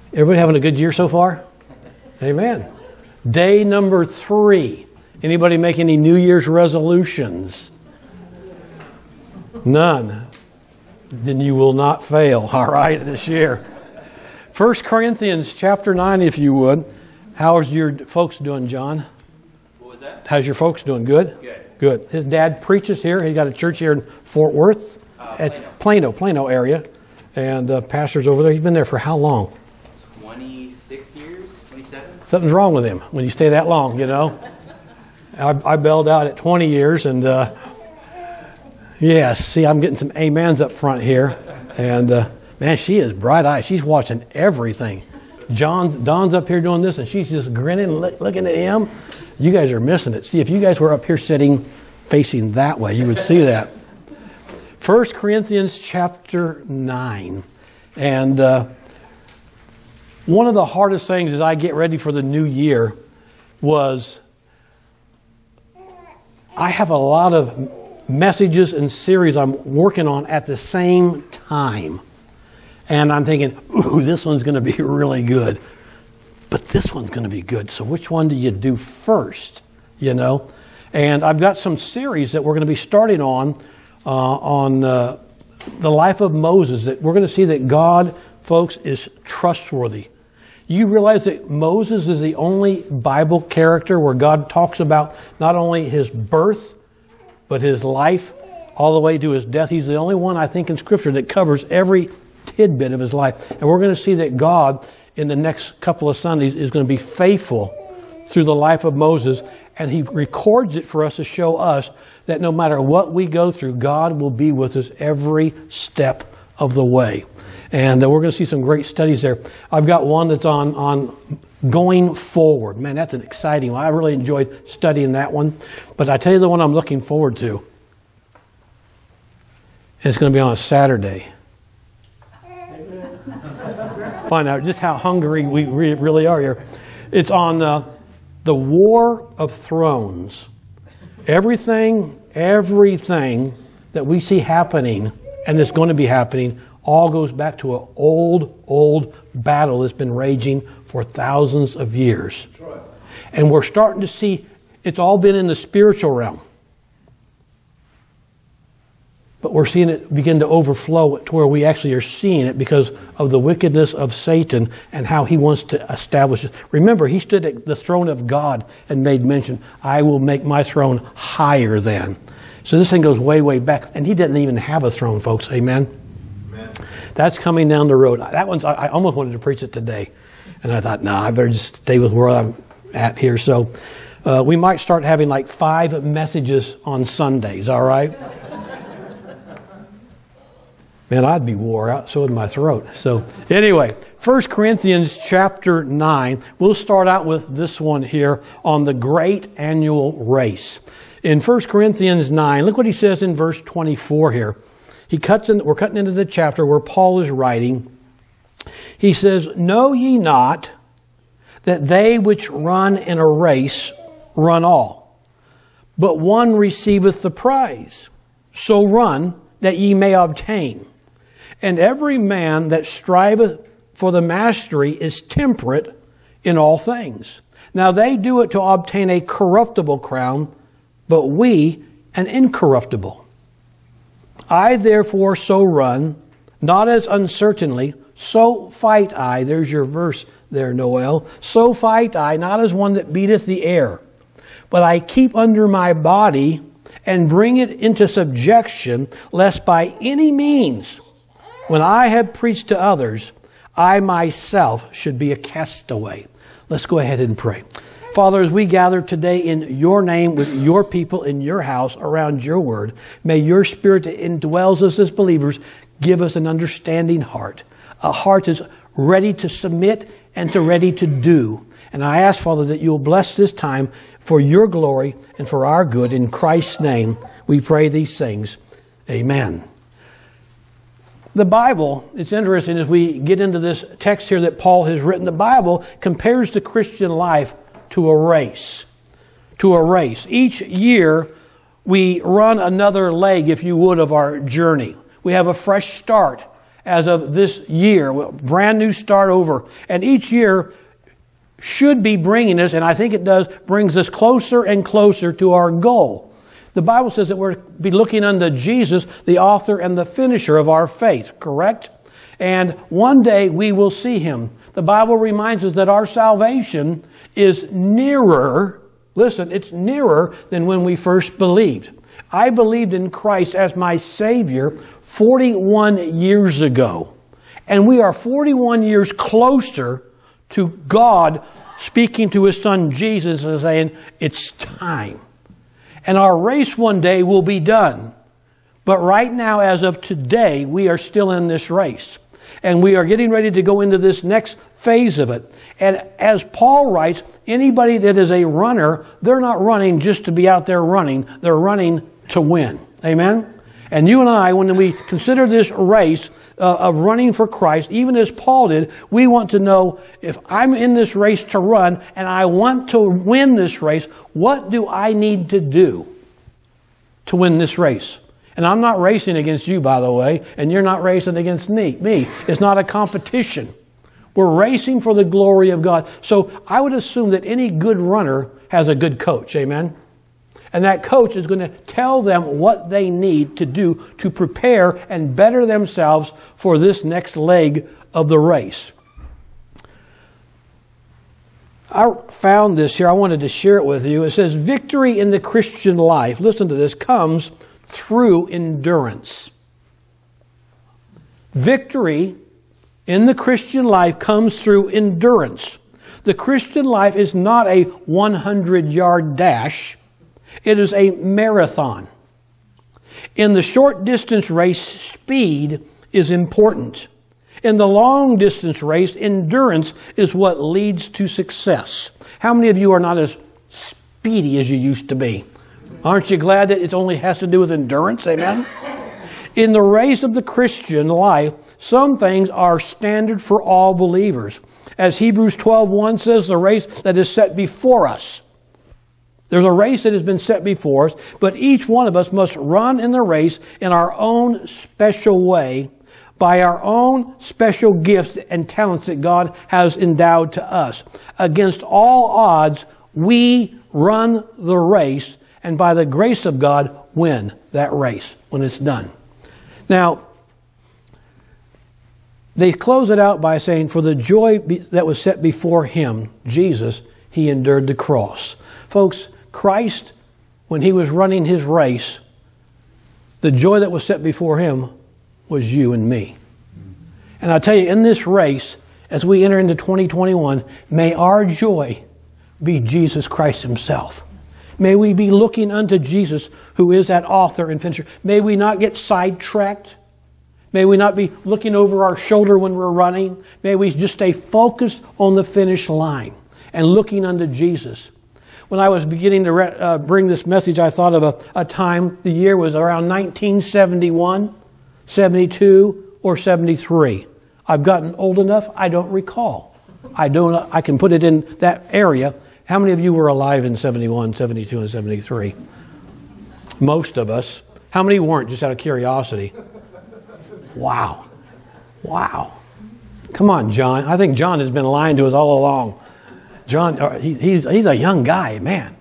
Everybody having a good year so far? Amen. Day number 3. Anybody make any New Year's resolutions? None. Then you will not fail, all right, this year. 1 Corinthians chapter 9, if you would. How's your folks doing, John? What was that? How's your folks doing? Good? Good. His dad preaches here. He got a church here in Fort Worth. It's Plano area. And pastor's over there. He's been there for how long? 26 years? 27? Something's wrong with him when you stay that long, you know. I bailed out at 20 years. And, yes, see, I'm getting some amens up front here. And, man, she is bright-eyed. She's watching everything. Dawn's up here doing this, and she's just grinning, looking at him. You guys are missing it. See, if you guys were up here sitting facing that way, you would see that. 1 Corinthians chapter 9. And one of the hardest things as I get ready for the new year was I have a lot of messages and series I'm working on at the same time. And I'm thinking, ooh, this one's going to be really good. But this one's going to be good. So which one do you do first? You know? And I've got some series that we're going to be starting on the life of Moses. That we're going to see that God, folks, is trustworthy. You realize that Moses is the only Bible character where God talks about not only his birth, but his life all the way to his death. He's the only one, I think, in Scripture that covers every tidbit of his life. And we're going to see that God, in the next couple of Sundays, is going to be faithful through the life of Moses. And he records it for us to show us that no matter what we go through, God will be with us every step of the way. And we're going to see some great studies there. I've got one that's on going forward. Man, that's an exciting one. I really enjoyed studying that one. But I tell you the one I'm looking forward to. And it's going to be on a Saturday. Find out just how hungry we really are here. It's on the War of Thrones. Everything that we see happening and that's going to be happening all goes back to an old battle that's been raging for thousands of years. And we're starting to see it's all been in the spiritual realm. But we're seeing it begin to overflow to where we actually are seeing it because of the wickedness of Satan and how he wants to establish it. Remember, he stood at the throne of God and made mention, I will make my throne higher than. So this thing goes way, way back. And he didn't even have a throne, folks. Amen? Amen. That's coming down the road. That one's, I almost wanted to preach it today. And I thought, I better just stay with where I'm at here. So we might start having like 5 messages on Sundays, all right? Man, I'd be wore out, so would my throat. So anyway, 1 Corinthians chapter 9. We'll start out with this one here on the great annual race. In 1 Corinthians 9, look what he says in verse 24 here. We're cutting into the chapter where Paul is writing. He says, Know ye not that they which run in a race run all, but one receiveth the prize. So run that ye may obtain. And every man that striveth for the mastery is temperate in all things. Now they do it to obtain a corruptible crown, but we an incorruptible. I therefore so run, not as uncertainly, so fight I. There's your verse there, Noel. So fight I, not as one that beateth the air, but I keep under my body and bring it into subjection, lest by any means, when I have preached to others, I myself should be a castaway. Let's go ahead and pray. Father, as we gather today in your name with your people in your house around your word, may your Spirit that indwells us as believers give us an understanding heart, a heart that's ready to submit and to ready to do. And I ask, Father, that you'll bless this time for your glory and for our good. In Christ's name, we pray these things. Amen. The Bible, it's interesting as we get into this text here that Paul has written, the Bible compares the Christian life to a race. To a race. Each year we run another leg, if you would, of our journey. We have a fresh start as of this year, brand new start over. And each year should be bringing us, and I think it does, brings us closer and closer to our goal. The Bible says that we're to be looking unto Jesus, the author and the finisher of our faith, correct? And one day we will see Him. The Bible reminds us that our salvation is nearer, listen, it's nearer than when we first believed. I believed in Christ as my Savior 41 years ago. And we are 41 years closer to God speaking to His Son Jesus and saying, it's time. And our race one day will be done. But right now, as of today, we are still in this race. And we are getting ready to go into this next phase of it. And as Paul writes, anybody that is a runner, they're not running just to be out there running. They're running to win. Amen? And you and I, when we consider this race of running for Christ, even as Paul did, we want to know, if I'm in this race to run and I want to win this race, what do I need to do to win this race? And I'm not racing against you, by the way, and you're not racing against me. It's not a competition. We're racing for the glory of God. So I would assume that any good runner has a good coach. Amen? And that coach is going to tell them what they need to do to prepare and better themselves for this next leg of the race. I found this here. I wanted to share it with you. It says, victory in the Christian life, listen to this, comes through endurance. Victory in the Christian life comes through endurance. The Christian life is not a 100-yard dash. It is a marathon. In the short distance race, speed is important. In the long distance race, endurance is what leads to success. How many of you are not as speedy as you used to be? Aren't you glad that it only has to do with endurance? Amen? In the race of the Christian life, some things are standard for all believers. As Hebrews 12:1 says, the race that is set before us. There's a race that has been set before us, but each one of us must run in the race in our own special way, by our own special gifts and talents that God has endowed to us. Against all odds, we run the race, and by the grace of God, win that race when it's done. Now, they close it out by saying, for the joy that was set before Him, Jesus, He endured the cross. Folks, Christ, when He was running His race, the joy that was set before Him was you and me. And I tell you, in this race, as we enter into 2021, may our joy be Jesus Christ Himself. May we be looking unto Jesus, who is that author and finisher. May we not get sidetracked. May we not be looking over our shoulder when we're running. May we just stay focused on the finish line and looking unto Jesus. When I was beginning to bring this message, I thought of a time, the year was around 1971, 72, or 73. I've gotten old enough, I don't recall. I can put it in that area. How many of you were alive in 71, 72, and 73? Most of us. How many weren't, just out of curiosity? Wow. Wow. Come on, John. I think John has been lying to us all along. John, he's a young guy, man.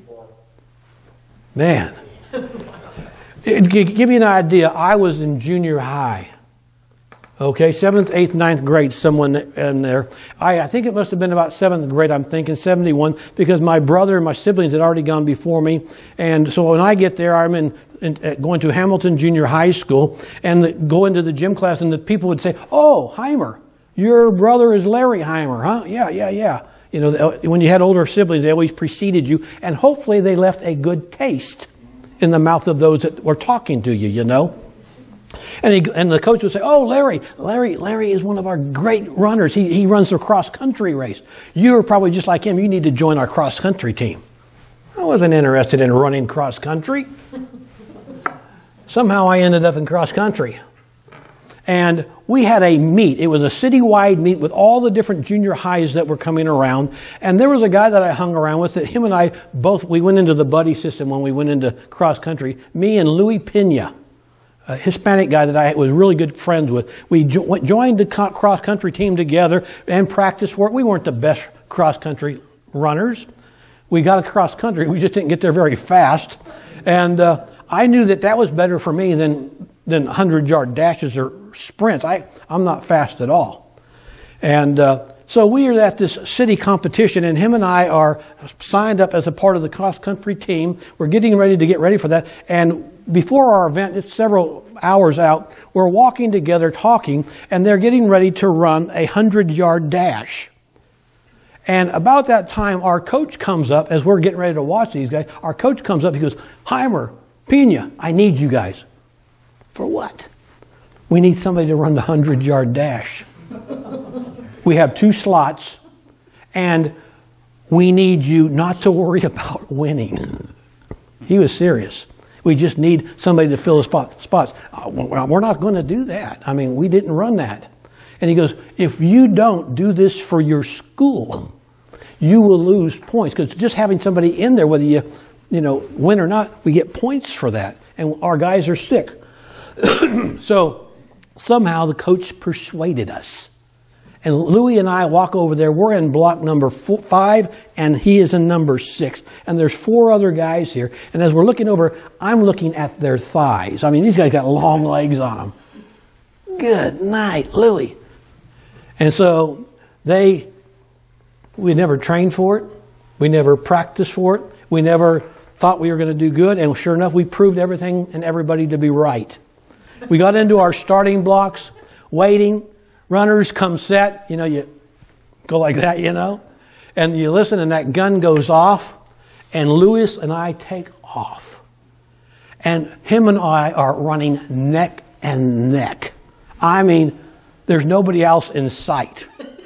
Man. To give you an idea, I was in junior high. Okay, 7th, 8th, 9th grade, someone in there. I think it must have been about 7th grade, I'm thinking, 71, because my brother and my siblings had already gone before me. And so when I get there, I'm going to Hamilton Junior High School, and go into the gym class, and the people would say, oh, Heimer, your brother is Larry Heimer, huh? Yeah. You know, when you had older siblings, they always preceded you, and hopefully they left a good taste in the mouth of those that were talking to you, you know. And the coach would say, oh, Larry is one of our great runners. He runs the cross-country race. You're probably just like him. You need to join our cross-country team. I wasn't interested in running cross-country. Somehow I ended up in cross-country. And we had a meet. It was a citywide meet with all the different junior highs that were coming around. And there was a guy that I hung around with that him and I both, we went into the buddy system when we went into cross-country. Me and Louis Pena. a Hispanic guy that I was really good friends with. We joined the cross-country team together and practiced for it. We weren't the best cross-country runners. We got across country. We just didn't get there very fast. And I knew that was better for me than 100-yard dashes or sprints. I'm not fast at all. And so we are at this city competition, and him and I are signed up as a part of the cross-country team. We're getting ready to get ready for that. And before our event, it's several hours out, we're walking together talking, and they're getting ready to run a 100-yard dash. And about that time, our coach comes up, as we're getting ready to watch these guys, our coach comes up, he goes, Heimer, Pena, I need you guys. For what? We need somebody to run the 100-yard dash. We have 2 slots, and we need you not to worry about winning. He was serious. We just need somebody to fill the spots. We're not going to do that. I mean, we didn't run that. And he goes, if you don't do this for your school, you will lose points. Because just having somebody in there, whether you win or not, we get points for that. And our guys are sick. So somehow the coach persuaded us. And Louis and I walk over there. We're in block number 5, and he is in number 6. And there's 4 other guys here. And as we're looking over, I'm looking at their thighs. I mean, these guys got long legs on them. Good night, Louis. And so we never trained for it. We never practiced for it. We never thought we were going to do good. And sure enough, we proved everything and everybody to be right. We got into our starting blocks, waiting. Runners come set. You go like that, And you listen, and that gun goes off. And Louis and I take off. And him and I are running neck and neck. I mean, there's nobody else in sight.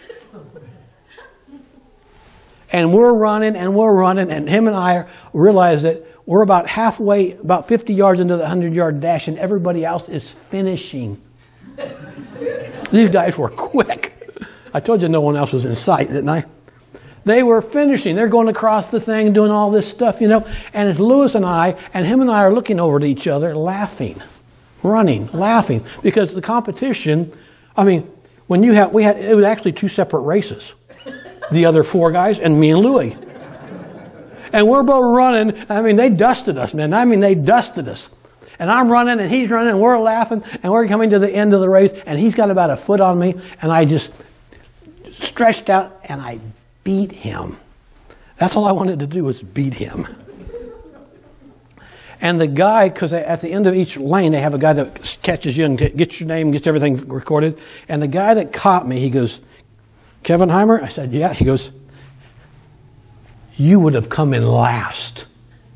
And we're running, and him and I realize that we're about halfway, about 50 yards into the 100-yard dash, and everybody else is finishing. These guys were quick. I told you no one else was in sight, didn't I? They were finishing. They're going across the thing, doing all this stuff, And it's Louis and I, and him and I are looking over at each other, laughing, running, laughing. Because the competition, I mean, it was actually 2 separate races. The other 4 guys and me and Louis. And we're both running. I mean, they dusted us, man. I mean, they dusted us. And I'm running, and he's running, and we're laughing, and we're coming to the end of the race, and he's got about a foot on me, and I just stretched out, and I beat him. That's all I wanted to do was beat him. And the guy, because at the end of each lane, they have a guy that catches you and gets your name, gets everything recorded. And the guy that caught me, he goes, Kevin Heimer? I said, yeah. He goes, you would have come in last.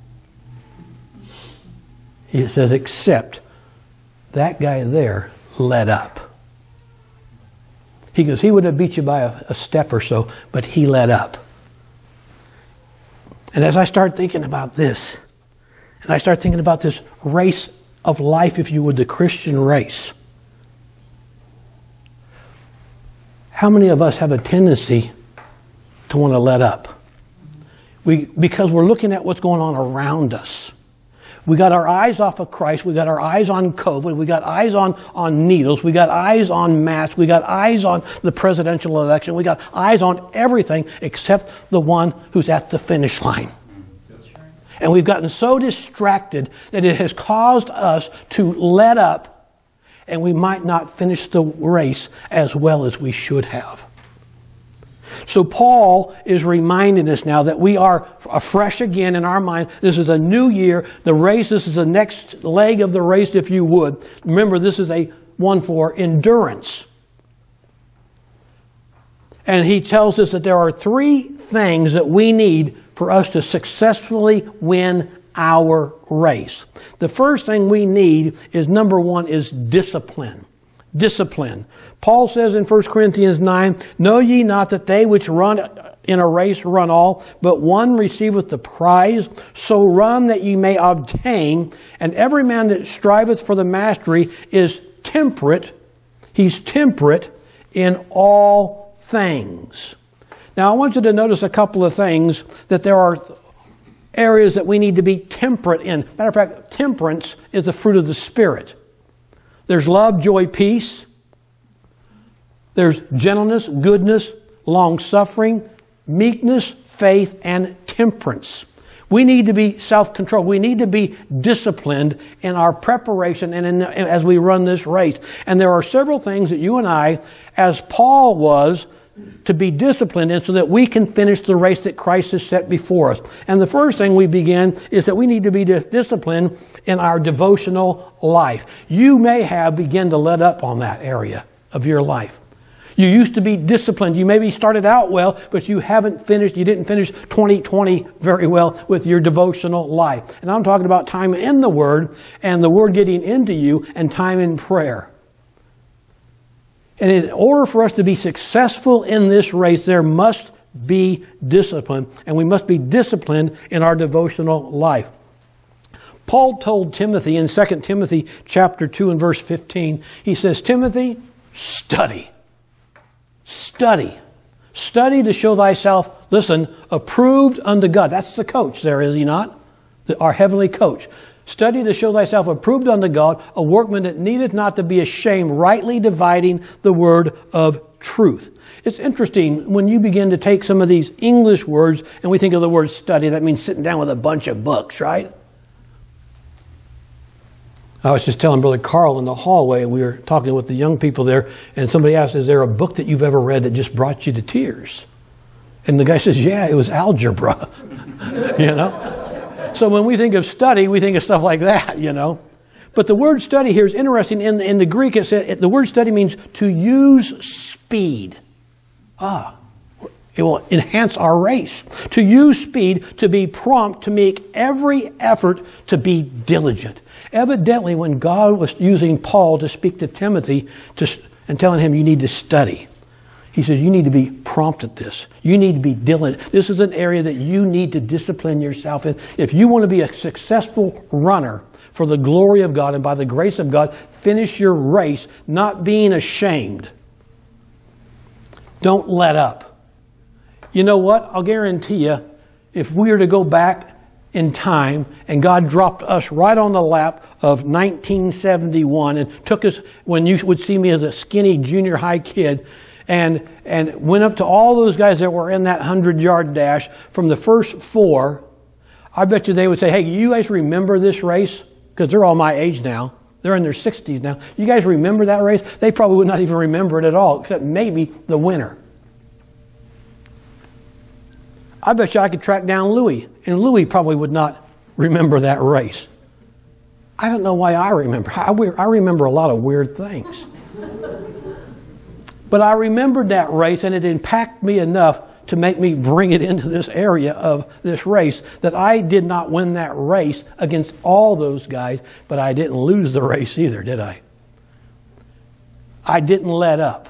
He says, except that guy there let up. He goes, he would have beat you by a step or so, but he let up. And as I start thinking about this, and I start thinking about this race of life, if you would, the Christian race, how many of us have a tendency to want to let up? Because we're looking at what's going on around us. We got our eyes off of Christ. We got our eyes on COVID. We got eyes on needles. We got eyes on masks. We got eyes on the presidential election. We got eyes on everything except the one who's at the finish line. And we've gotten so distracted that it has caused us to let up, and we might not finish the race as well as we should have. So Paul is reminding us now that we are afresh again in our mind. This is a new year. The race, this is the next leg of the race, if you would. Remember, this is a one for endurance. And he tells us that there are 3 things that we need for us to successfully win our race. The first thing we need is, number 1, is discipline. Discipline. Paul says in 1 Corinthians 9, know ye not that they which run in a race run all, but one receiveth the prize? So run that ye may obtain. And every man that striveth for the mastery is temperate. He's temperate in all things. Now I want you to notice a couple of things, that there are areas that we need to be temperate in. Matter of fact, temperance is the fruit of the Spirit. There's love, joy, peace. There's gentleness, goodness, long-suffering, meekness, faith, and temperance. We need to be self-controlled. We need to be disciplined in our preparation and as we run this race. And there are several things that you and I, as Paul was, to be disciplined in so that we can finish the race that Christ has set before us. And the first thing we begin is that we need to be disciplined in our devotional life. You may have begun to let up on that area of your life. You used to be disciplined. You maybe started out well, but you didn't finish 2020 very well with your devotional life. And I'm talking about time in the Word and the Word getting into you and time in prayer. And in order for us to be successful in this race, there must be discipline. And we must be disciplined in our devotional life. Paul told Timothy in 2 Timothy chapter 2 and verse 15, he says, Timothy, study. Study. Study to show thyself, listen, approved unto God. That's the coach there, is he not? Our heavenly coach. Study to show thyself approved unto God, a workman that needeth not to be ashamed, rightly dividing the word of truth. It's interesting when you begin to take some of these English words and we think of the word study, that means sitting down with a bunch of books, right? I was just telling Brother Carl in the hallway, we were talking with the young people there, and somebody asked, is there a book that you've ever read that just brought you to tears? And the guy says, yeah, it was algebra. You know? So when we think of study, we think of stuff like that, you know. But the word study here is interesting. In the Greek, the word study means to use speed. It will enhance our race. To use speed, to be prompt, to make every effort to be diligent. Evidently, when God was using Paul to speak to Timothy and telling him you need to study, he says you need to be prompt at this. You need to be diligent. This is an area that you need to discipline yourself in. If you want to be a successful runner for the glory of God and by the grace of God, finish your race not being ashamed. Don't let up. You know what? I'll guarantee you, if we were to go back in time and God dropped us right on the lap of 1971 and took us, when you would see me as a skinny junior high kid, and went up to all those guys that were in that 100-yard dash from the first four, I bet you they would say, hey, you guys remember this race? Because they're all my age now. They're in their 60s now. You guys remember that race? They probably would not even remember it at all, except maybe the winner. I bet you I could track down Louis, and Louis probably would not remember that race. I don't know why I remember. I remember a lot of weird things. But I remembered that race, and it impacted me enough to make me bring it into this area of this race, that I did not win that race against all those guys, but I didn't lose the race either, did I? I didn't let up.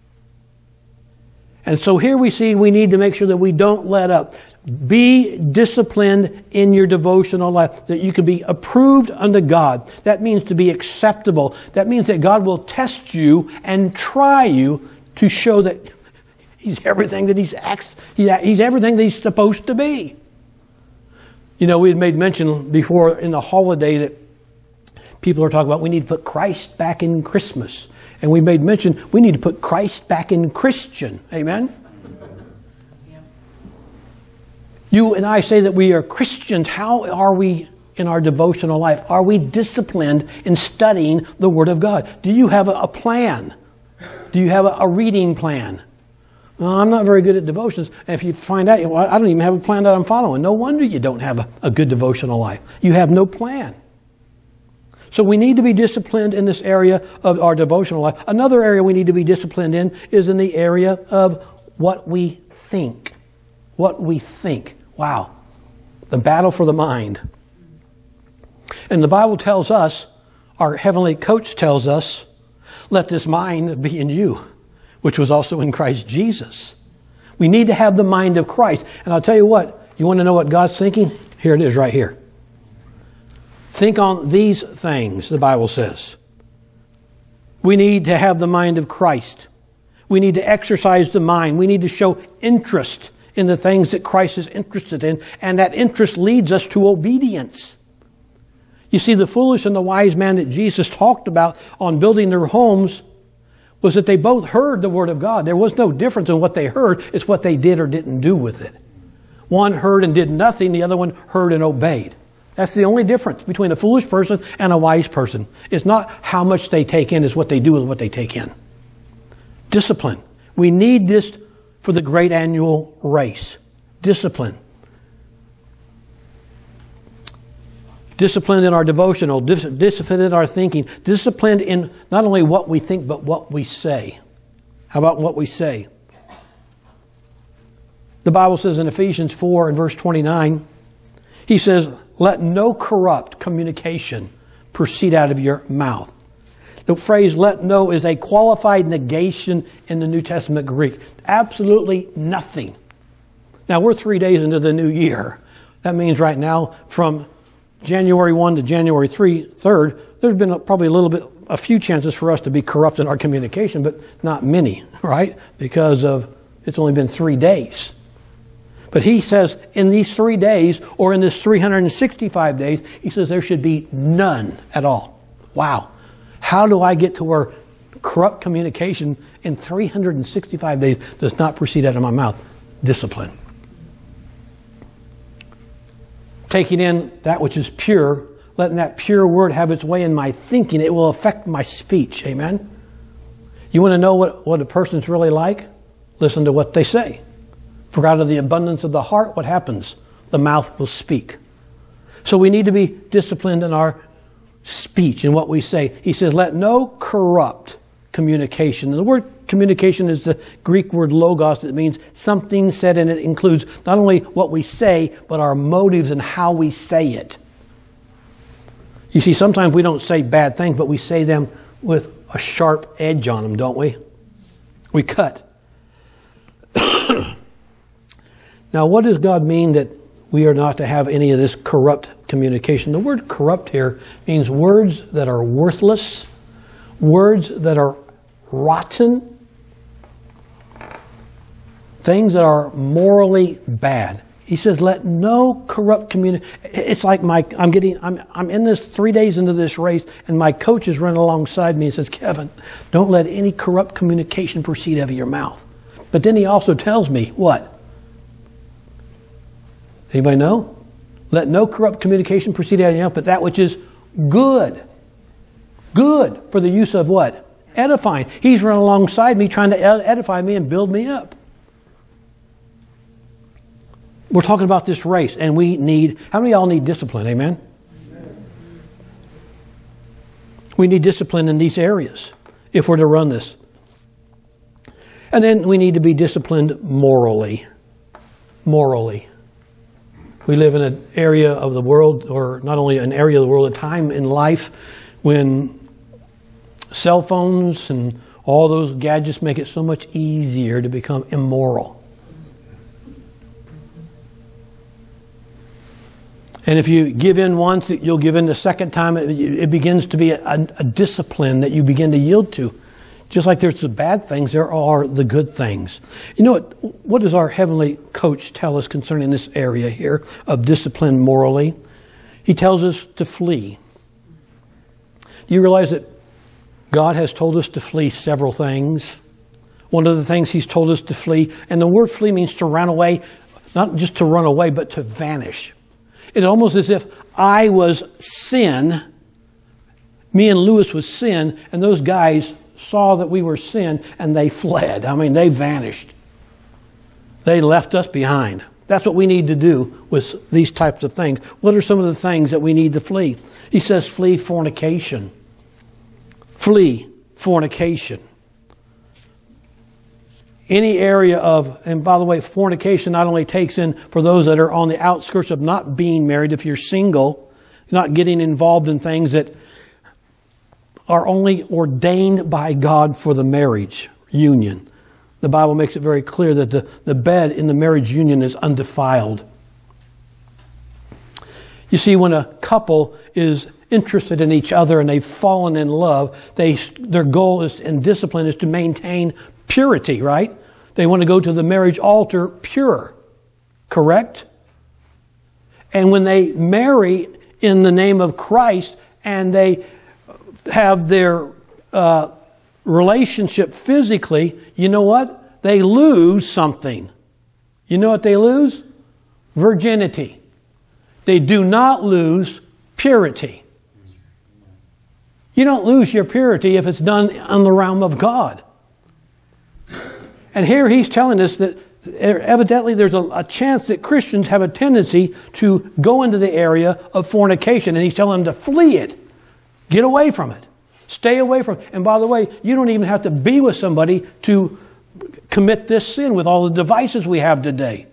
And so here we see we need to make sure that we don't let up. Be disciplined in your devotional life, that you can be approved unto God. That means to be acceptable. That means that God will test you and try you to show that He's everything that He's everything that He's supposed to be. You know, we had made mention before in the holiday that people are talking about we need to put Christ back in Christmas. And we made mention we need to put Christ back in Christian. Amen? Yeah. You and I say that we are Christians. How are we in our devotional life? Are we disciplined in studying the Word of God? Do you have a plan? Do you have a reading plan? Well, I'm not very good at devotions. And if you find out, well, I don't even have a plan that I'm following. No wonder you don't have a good devotional life. You have no plan. So we need to be disciplined in this area of our devotional life. Another area we need to be disciplined in is in the area of what we think. What we think. Wow. The battle for the mind. And the Bible tells us, our heavenly coach tells us, let this mind be in you, which was also in Christ Jesus. We need to have the mind of Christ. And I'll tell you what, you want to know what God's thinking? Here it is right here. Think on these things, the Bible says. We need to have the mind of Christ. We need to exercise the mind. We need to show interest in the things that Christ is interested in, and that interest leads us to obedience. You see, the foolish and the wise man that Jesus talked about on building their homes was that they both heard the Word of God. There was no difference in what they heard. It's what they did or didn't do with it. One heard and did nothing. The other one heard and obeyed. That's the only difference between a foolish person and a wise person. It's not how much they take in, it's what they do with what they take in. Discipline. We need this for the great annual race. Discipline. Discipline in our devotional, discipline in our thinking, discipline in not only what we think, but what we say. How about what we say? The Bible says in Ephesians 4 and verse 29, he says, let no corrupt communication proceed out of your mouth. The phrase let no is a qualified negation in the New Testament Greek. Absolutely nothing. Now we're 3 days into the new year. That means right now from January 1 to January 3rd, there's been probably a few chances for us to be corrupt in our communication, but not many, right? Because it's only been 3 days. But he says in these 3 days, or in this 365 days, he says there should be none at all. Wow. How do I get to where corrupt communication in 365 days does not proceed out of my mouth? Discipline. Taking in that which is pure, letting that pure word have its way in my thinking, it will affect my speech. Amen? You want to know what a person's really like? Listen to what they say. For out of the abundance of the heart, what happens? The mouth will speak. So we need to be disciplined in our speech and what we say. He says, let no corrupt communication. And the word communication is the Greek word logos. That means something said, and it includes not only what we say, but our motives and how we say it. You see, sometimes we don't say bad things, but we say them with a sharp edge on them, don't we? We cut. Now, what does God mean that we are not to have any of this corrupt communication? The word corrupt here means words that are worthless, words that are rotten, things that are morally bad. He says, let no corrupt communication. It's like I'm in this 3 days into this race, and my coach is running alongside me and says, Kevin, don't let any corrupt communication proceed out of your mouth. But then he also tells me what? Anybody know? Let no corrupt communication proceed out of your mouth, but that which is good. Good for the use of what? Edifying. He's running alongside me trying to edify me and build me up. We're talking about this race, and we need, how many of y'all need discipline? Amen? We need discipline in these areas if we're to run this. And then we need to be disciplined morally. Morally. We live in an area of the world, or not only an area of the world, a time in life when cell phones and all those gadgets make it so much easier to become immoral. And if you give in once, you'll give in the second time. It begins to be a discipline that you begin to yield to. Just like there's the bad things, there are the good things. You know what does our heavenly coach tell us concerning this area here of discipline morally? He tells us to flee. Do you realize that God has told us to flee several things? One of the things He's told us to flee, and the word flee means to run away, not just to run away, but to vanish. It's almost as if I was sin, me and Lewis was sin, and those guys saw that we were sin, and they fled. I mean, they vanished. They left us behind. That's what we need to do with these types of things. What are some of the things that we need to flee? He says, flee fornication. Flee fornication. Any area of, and by the way, fornication not only takes in for those that are on the outskirts of not being married, if you're single, not getting involved in things that are only ordained by God for the marriage union. The Bible makes it very clear that the bed in the marriage union is undefiled. You see, when a couple is interested in each other and they've fallen in love, their goal is, and discipline is to maintain purity, right? They want to go to the marriage altar pure, correct? And when they marry in the name of Christ and they have their relationship physically, you know what? They lose something. You know what they lose? Virginity. They do not lose purity. You don't lose your purity if it's done in the realm of God. And here he's telling us that evidently there's a chance that Christians have a tendency to go into the area of fornication, and he's telling them to flee it. Get away from it. Stay away from it. And by the way, you don't even have to be with somebody to commit this sin with all the devices we have today.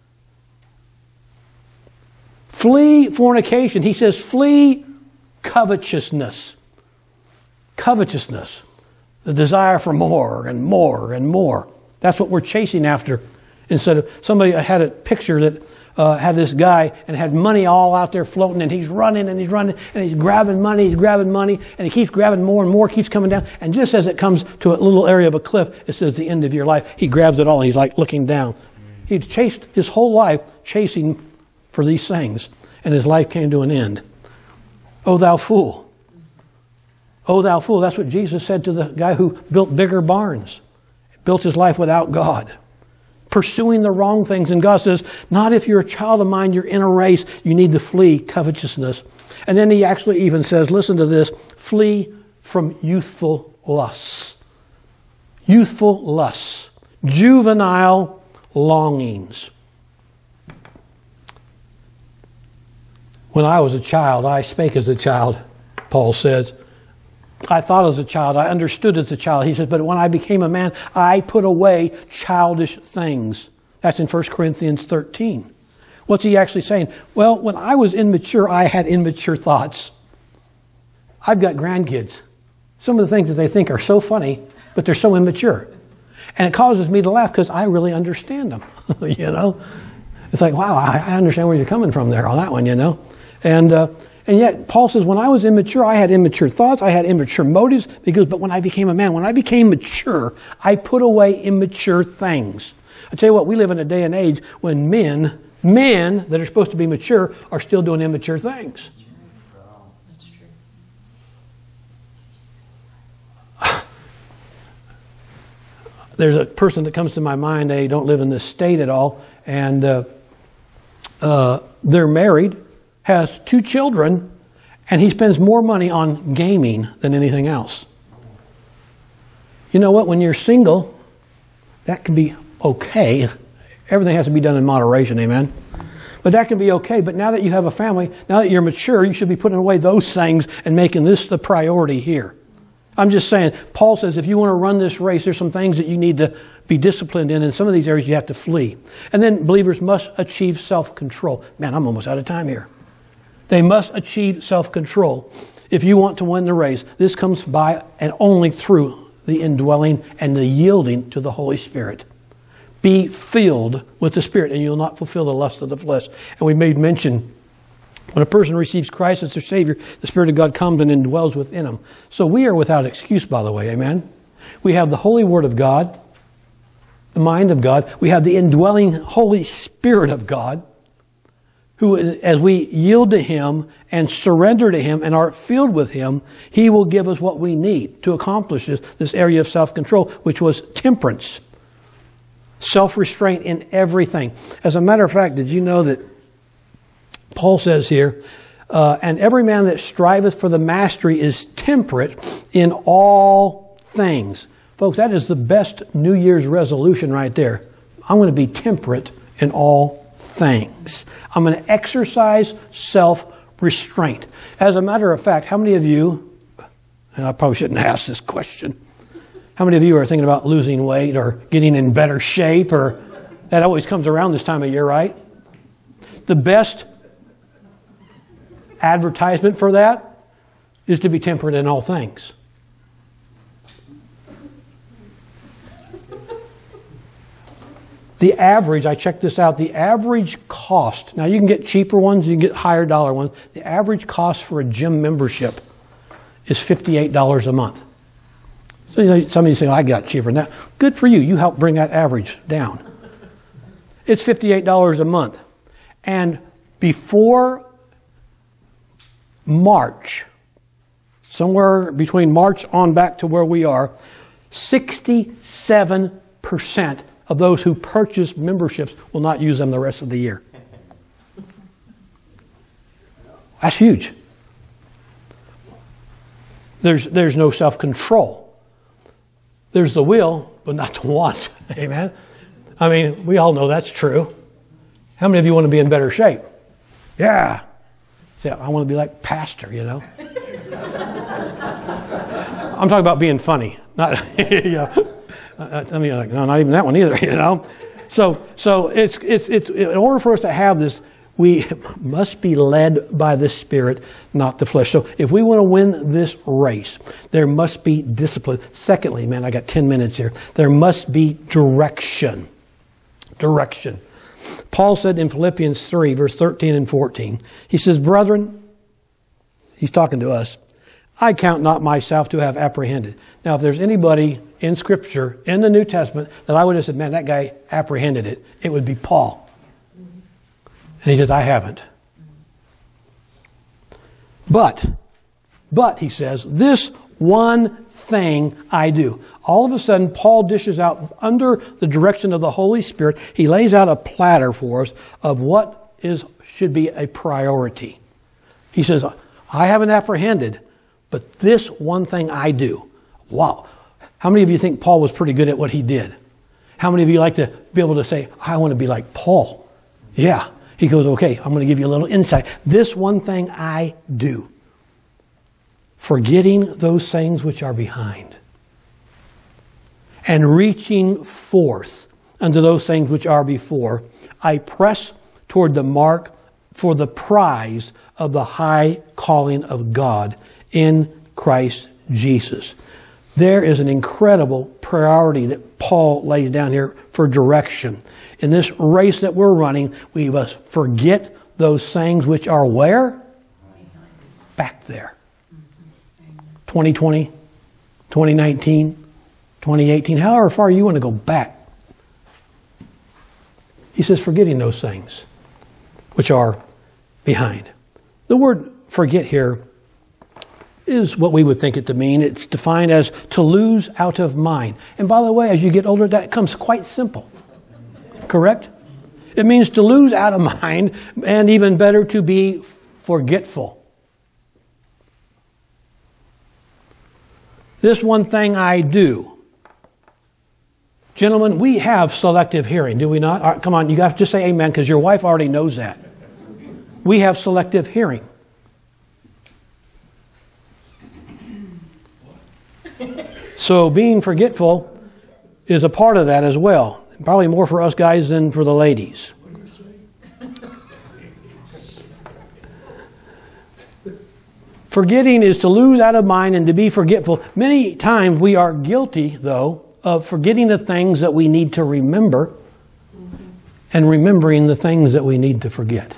Flee fornication. He says flee covetousness. Covetousness. The desire for more and more and more. That's what we're chasing after. Instead of somebody had a picture that had this guy and had money all out there floating, and he's running and he's running and he's grabbing money and he keeps grabbing more and more, keeps coming down, and just as it comes to a little area of a cliff, it says the end of your life. He grabs it all and he's like looking down. He'd chased his whole life chasing for these things, and his life came to an end. Oh, thou fool. Oh, thou fool. That's what Jesus said to the guy who built bigger barns, built his life without God, pursuing the wrong things. And God says, not if you're a child of mine, you're in a race, you need to flee covetousness. And then he actually even says, listen to this, flee from youthful lusts. Youthful lusts. Juvenile longings. When I was a child, I spake as a child, Paul says. I thought as a child, I understood as a child. He says, but when I became a man, I put away childish things. That's in 1 Corinthians 13. What's he actually saying? Well, when I was immature, I had immature thoughts. I've got grandkids. Some of the things that they think are so funny, but they're so immature. And it causes me to laugh because I really understand them. You know? It's like, wow, I understand where you're coming from there on that one, you know? And yet, Paul says, when I was immature, I had immature thoughts, I had immature motives, but when I became a man, when I became mature, I put away immature things. I tell you what, we live in a day and age when men that are supposed to be mature are still doing immature things. That's true. There's a person that comes to my mind, they don't live in this state at all, and they're married, has 2 children, and he spends more money on gaming than anything else. You know what? When you're single, that can be okay. Everything has to be done in moderation, amen? But that can be okay. But now that you have a family, now that you're mature, you should be putting away those things and making this the priority here. I'm just saying, Paul says if you want to run this race, there's some things that you need to be disciplined in. In some of these areas, you have to flee. And then believers must achieve self-control. Man, I'm almost out of time here. They must achieve self-control if you want to win the race. This comes by and only through the indwelling and the yielding to the Holy Spirit. Be filled with the Spirit, and you'll not fulfill the lust of the flesh. And we made mention, when a person receives Christ as their Savior, the Spirit of God comes and indwells within them. So we are without excuse, by the way, amen? We have the Holy Word of God, the mind of God. We have the indwelling Holy Spirit of God, who, as we yield to Him and surrender to Him and are filled with Him, He will give us what we need to accomplish this area of self-control, which was temperance. Self-restraint in everything. As a matter of fact, did you know that Paul says here, and every man that striveth for the mastery is temperate in all things. Folks, that is the best New Year's resolution right there. I'm going to be temperate in all things. I'm going to exercise self-restraint. As a matter of fact, how many of you, and I probably shouldn't ask this question, how many of you are thinking about losing weight or getting in better shape? Or that always comes around this time of year, right? The best advertisement for that is to be temperate in all things. The average, I checked this out, the average cost, now you can get cheaper ones, you can get higher dollar ones. The average cost for a gym membership is $58 a month. So somebody say, I got cheaper than that. Good for you. You helped bring that average down. It's $58 a month. And before March, somewhere between March on back to where we are, 67% of those who purchase memberships will not use them the rest of the year. That's huge. There's no self-control. There's the will, but not the want. Amen? I mean, we all know that's true. How many of you want to be in better shape? Yeah. See, I want to be like Pastor, you know. I'm talking about being funny. Not, you know. I mean, like, no, not even that one either, you know. So it's in order for us to have this, we must be led by the Spirit, not the flesh. So if we want to win this race, there must be discipline. Secondly, man, I got 10 minutes here. There must be direction. Direction. Paul said in Philippians 3, verse 13 and 14, he says, brethren, he's talking to us, I count not myself to have apprehended. Now, if there's anybody in Scripture, in the New Testament, that I would have said, man, that guy apprehended it, it would be Paul. And he says, I haven't. But, he says, this one thing I do. All of a sudden, Paul dishes out, under the direction of the Holy Spirit, he lays out a platter for us of what should be a priority. He says, I haven't apprehended, but this one thing I do. Wow. How many of you think Paul was pretty good at what he did? How many of you like to be able to say, I want to be like Paul? Yeah. He goes, okay, I'm going to give you a little insight. This one thing I do, forgetting those things which are behind, and reaching forth unto those things which are before, I press toward the mark for the prize of the high calling of God in Christ Jesus. There is an incredible priority that Paul lays down here for direction. In this race that we're running, we must forget those things which are where? Back there. 2020, 2019, 2018, however far you want to go back. He says, forgetting those things which are behind. The word forget here is what we would think it to mean. It's defined as to lose out of mind. And by the way, as you get older, that comes quite simple. Correct? It means to lose out of mind, and even better, to be forgetful. This one thing I do. Gentlemen, we have selective hearing, do we not? All right, come on, you have to just say amen, because your wife already knows that. We have selective hearing. So being forgetful is a part of that as well. Probably more for us guys than for the ladies. Forgetting is to lose out of mind and to be forgetful. Many times we are guilty, though, of forgetting the things that we need to remember and remembering the things that we need to forget.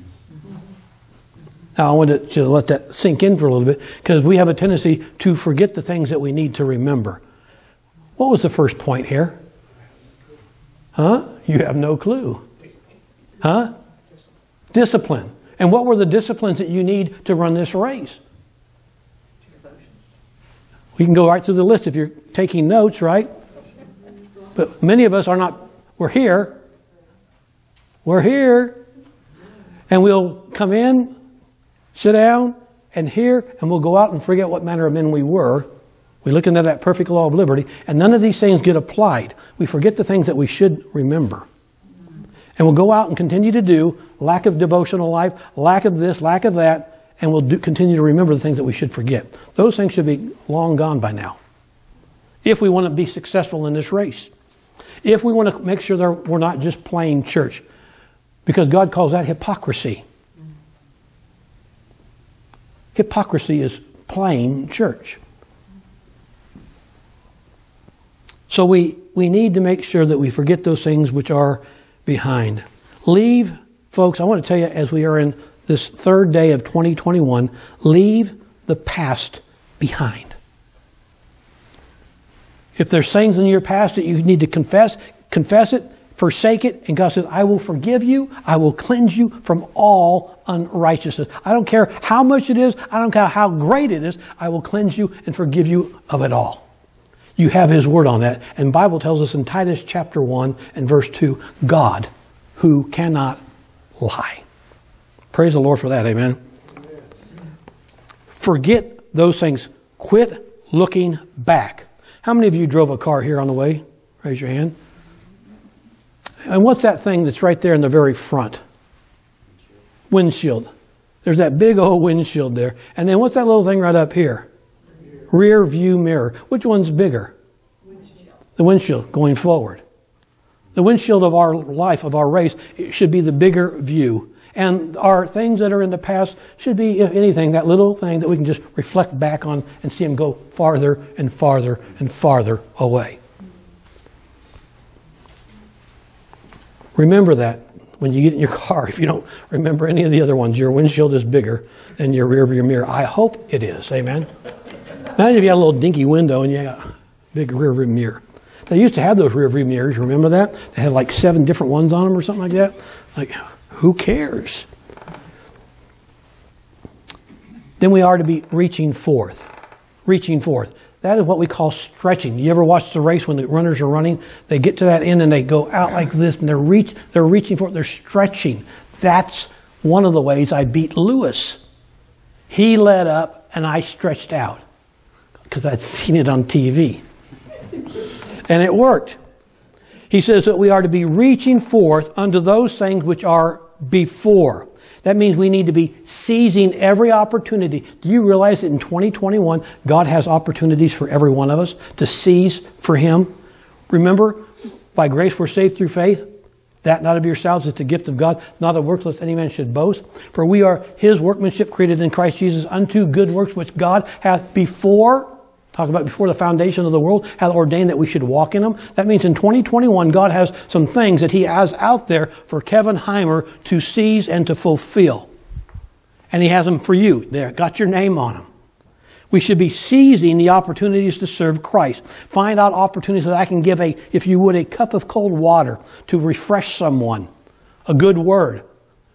Now, I want to let that sink in for a little bit, because we have a tendency to forget the things that we need to remember. What was the first point here? Huh? You have no clue. Huh? Discipline. And what were the disciplines that you need to run this race? We can go right through the list if you're taking notes, right? But many of us are not. We're here. We're here. And we'll come in, sit down, and hear, and we'll go out and forget what manner of men we were. We look into that perfect law of liberty, and none of these things get applied. We forget the things that we should remember. And we'll go out and continue to do lack of devotional life, lack of this, lack of that, and we'll continue to remember the things that we should forget. Those things should be long gone by now. If we want to be successful in this race. If we want to make sure that we're not just playing church. Because God calls that hypocrisy. Hypocrisy is playing church. So we need to make sure that we forget those things which are behind. Leave, folks, I want to tell you, as we are in this third day of 2021, leave the past behind. If there's things in your past that you need to confess it, forsake it, and God says, I will forgive you. I will cleanse you from all unrighteousness. I don't care how much it is. I don't care how great it is. I will cleanse you and forgive you of it all. You have His word on that. And the Bible tells us in Titus chapter 1 and verse 2, God, who cannot lie. Praise the Lord for that. Amen. Forget those things. Quit looking back. How many of you drove a car here on the way? Raise your hand. And what's that thing that's right there in the very front? Windshield. There's that big old windshield there. And then what's that little thing right up here? Rear view mirror. Which one's bigger? The windshield going forward. The windshield of our life, of our race, should be the bigger view. And our things that are in the past should be, if anything, that little thing that we can just reflect back on and see them go farther and farther and farther away. Remember that when you get in your car. If you don't remember any of the other ones, your windshield is bigger than your rear view mirror. I hope it is. Amen. Imagine if you had a little dinky window and you had a big rear view mirror. They used to have those rear view mirrors. Remember that? They had like 7 different ones on them or something like that. Like, who cares? Then we are to be reaching forth. Reaching forth. That is what we call stretching. You ever watch the race when the runners are running? They get to that end and they go out like this and they're reaching forth. They're stretching. That's one of the ways I beat Lewis. He led up and I stretched out because I'd seen it on TV. And it worked. He says that we are to be reaching forth unto those things which are before. That means we need to be seizing every opportunity. Do you realize that in 2021, God has opportunities for every one of us to seize for Him? Remember, by grace we're saved through faith. That not of yourselves, it's the gift of God, not of works lest any man should boast. For we are His workmanship created in Christ Jesus unto good works which God hath before, talk about before the foundation of the world, hath ordained that we should walk in them. That means in 2021, God has some things that He has out there for Kevin Heimer to seize and to fulfill. And He has them for you. There, got your name on them. We should be seizing the opportunities to serve Christ. Find out opportunities that I can give if you would, a cup of cold water to refresh someone. A good word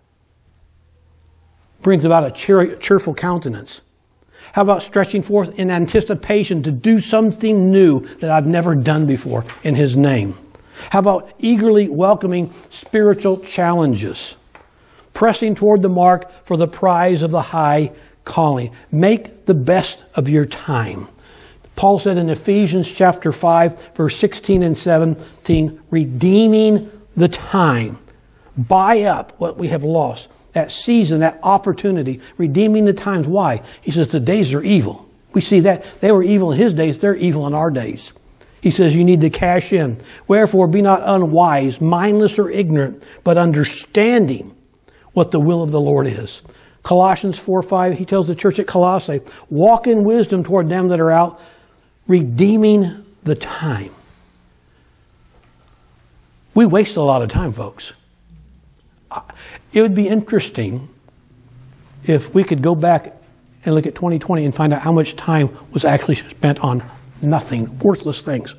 brings about a cheerful countenance. How about stretching forth in anticipation to do something new that I've never done before in His name? How about eagerly welcoming spiritual challenges? Pressing toward the mark for the prize of the high calling. Make the best of your time. Paul said in Ephesians chapter 5, verse 16 and 17, redeeming the time. Buy up what we have lost. That season, that opportunity, redeeming the times. Why? He says the days are evil. We see that. They were evil in His days. They're evil in our days. He says you need to cash in. Wherefore be not unwise, mindless or ignorant, but understanding what the will of the Lord is. Colossians 4:5, he tells the church at Colossae, walk in wisdom toward them that are out, redeeming the time. We waste a lot of time, folks. It would be interesting if we could go back and look at 2020 and find out how much time was actually spent on nothing, worthless things.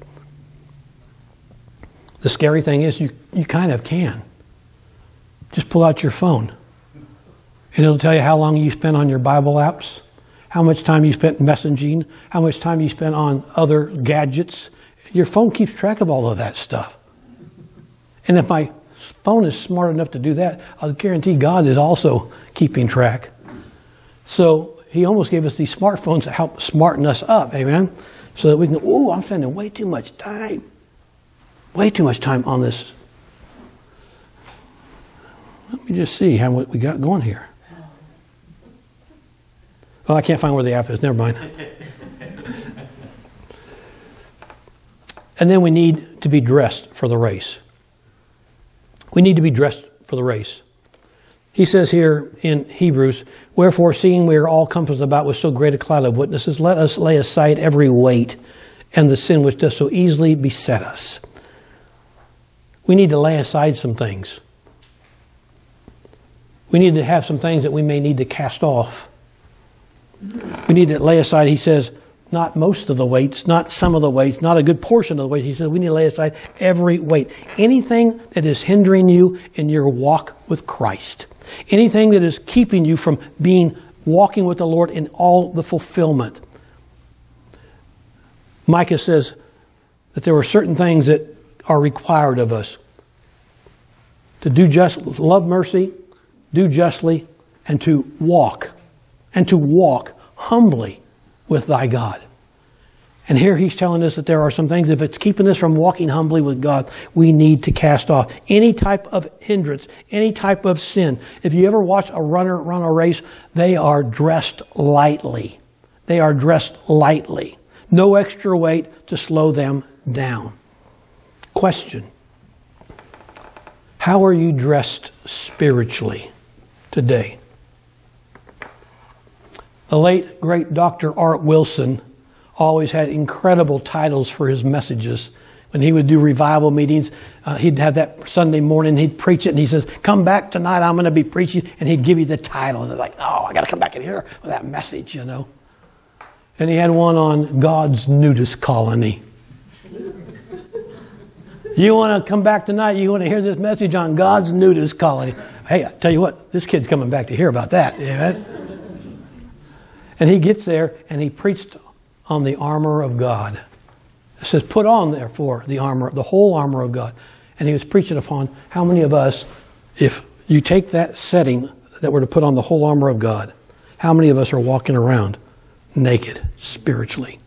The scary thing is you kind of can. Just pull out your phone and it'll tell you how long you spent on your Bible apps, how much time you spent messaging, how much time you spent on other gadgets. Your phone keeps track of all of that stuff. And if my phone is smart enough to do that, I'll guarantee God is also keeping track. So He almost gave us these smartphones to help smarten us up, amen? So that we can go, I'm spending way too much time on this. Let me just see what we got going here. Well, I can't find where the app is. Never mind. And then we need to be dressed for the race. We need to be dressed for the race. He says here in Hebrews, wherefore, seeing we are all compassed about with so great a cloud of witnesses, let us lay aside every weight and the sin which does so easily beset us. We need to lay aside some things. We need to have some things that we may need to cast off. We need to lay aside, he says, not most of the weights, not some of the weights, not a good portion of the weights. He says we need to lay aside every weight. Anything that is hindering you in your walk with Christ. Anything that is keeping you from walking with the Lord in all the fulfillment. Micah says that there are certain things that are required of us. To do love mercy, do justly, and to walk humbly with thy God. And here he's telling us that there are some things, if it's keeping us from walking humbly with God, we need to cast off any type of hindrance, any type of sin. If you ever watch a runner run a race, they are dressed lightly. They are dressed lightly. No extra weight to slow them down. Question. How are you dressed spiritually today? The late, great Dr. Art Wilson always had incredible titles for his messages. When he would do revival meetings, he'd have that Sunday morning, he'd preach it, and he says, come back tonight, I'm going to be preaching, and he'd give you the title. And they're like, oh, I got to come back in here with that message, you know. And he had one on God's nudist colony. You want to come back tonight, you want to hear this message on God's nudist colony. Hey, I tell you what, this kid's coming back to hear about that. Amen? And he gets there, and he preached on the armor of God. It says, put on, therefore, the whole armor of God. And he was preaching upon how many of us, if you take that setting that we're to put on the whole armor of God, how many of us are walking around naked spiritually?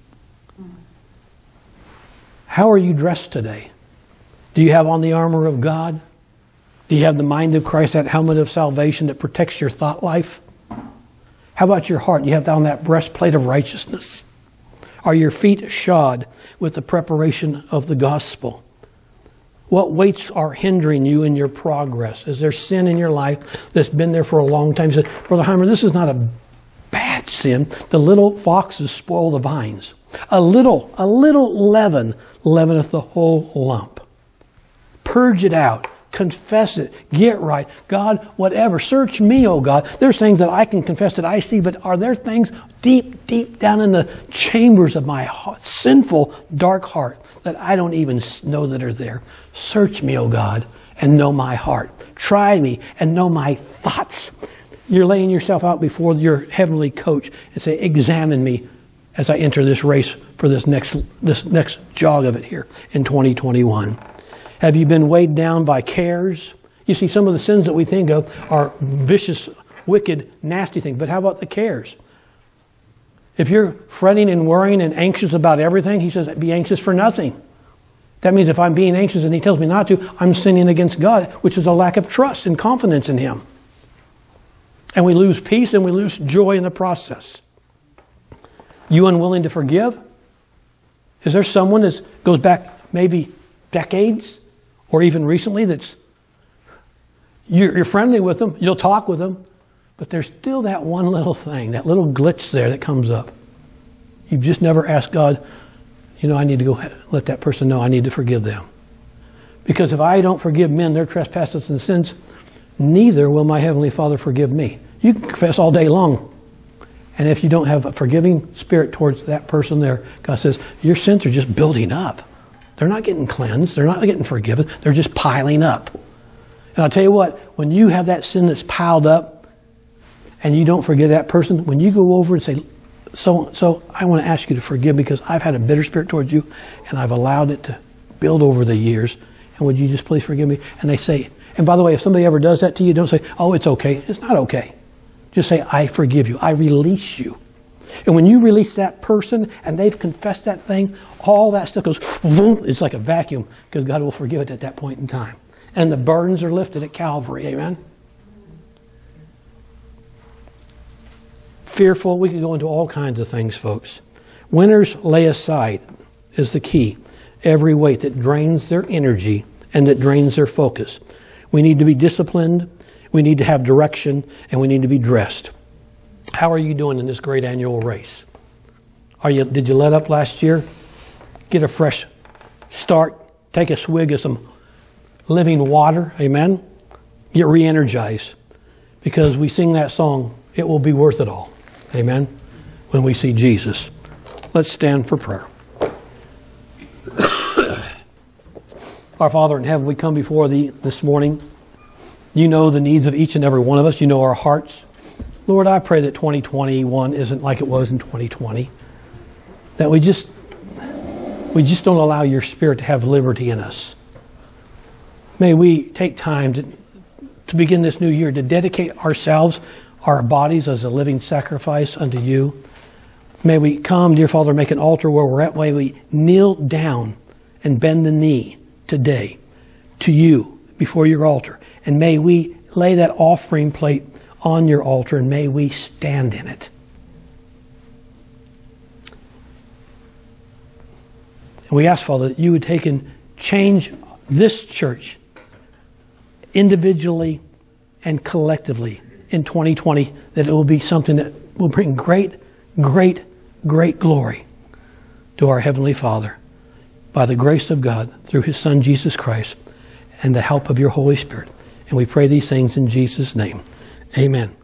How are you dressed today? Do you have on the armor of God? Do you have the mind of Christ, that helmet of salvation that protects your thought life? How about your heart? You have on that breastplate of righteousness. Are your feet shod with the preparation of the gospel? What weights are hindering you in your progress? Is there sin in your life that's been there for a long time? You say, Brother Heimer, this is not a bad sin. The little foxes spoil the vines. A little leaven leaveneth the whole lump. Purge it out. Confess it. Get right. God, whatever. Search me, O God. There's things that I can confess that I see, but are there things deep, deep down in the chambers of my sinful, dark heart that I don't even know that are there? Search me, O God, and know my heart. Try me and know my thoughts. You're laying yourself out before your heavenly coach and say, examine me as I enter this race for this next jog of it here in 2021. Have you been weighed down by cares? You see, some of the sins that we think of are vicious, wicked, nasty things. But how about the cares? If you're fretting and worrying and anxious about everything, he says, be anxious for nothing. That means if I'm being anxious and he tells me not to, I'm sinning against God, which is a lack of trust and confidence in him. And we lose peace and we lose joy in the process. You unwilling to forgive? Is there someone that goes back maybe decades? Or even recently, you're friendly with them, you'll talk with them, but there's still that one little thing, that little glitch there that comes up. You've just never asked God, I need to go let that person know I need to forgive them. Because if I don't forgive men their trespasses and sins, neither will my Heavenly Father forgive me. You can confess all day long. And if you don't have a forgiving spirit towards that person there, God says, your sins are just building up. They're not getting cleansed. They're not getting forgiven. They're just piling up. And I'll tell you what, when you have that sin that's piled up and you don't forgive that person, when you go over and say, so I want to ask you to forgive because I've had a bitter spirit towards you and I've allowed it to build over the years. And would you just please forgive me? And they say, and by the way, if somebody ever does that to you, don't say, oh, it's okay. It's not okay. Just say, I forgive you. I release you. And when you release that person and they've confessed that thing, all that stuff goes, boom, it's like a vacuum because God will forgive it at that point in time. And the burdens are lifted at Calvary. Amen? Fearful, we can go into all kinds of things, folks. Winners lay aside is the key. Every weight that drains their energy and that drains their focus. We need to be disciplined. We need to have direction. And we need to be dressed. How are you doing in this great annual race? Did you let up last year? Get a fresh start. Take a swig of some living water. Amen? Get re-energized. Because we sing that song, it will be worth it all. Amen? When we see Jesus. Let's stand for prayer. Our Father in heaven, we come before Thee this morning. You know the needs of each and every one of us. You know our hearts. Lord, I pray that 2021 isn't like it was in 2020. That we just don't allow Your Spirit to have liberty in us. May we take time to begin this new year, to dedicate ourselves, our bodies as a living sacrifice unto You. May we come, dear Father, make an altar where we're at. May we kneel down and bend the knee today to You before Your altar. And may we lay that offering plate on Your altar, and may we stand in it. And we ask, Father, that You would take and change this church individually and collectively in 2020, that it will be something that will bring great, great, great glory to our Heavenly Father by the grace of God through His Son Jesus Christ and the help of Your Holy Spirit. And we pray these things in Jesus' name. Amen.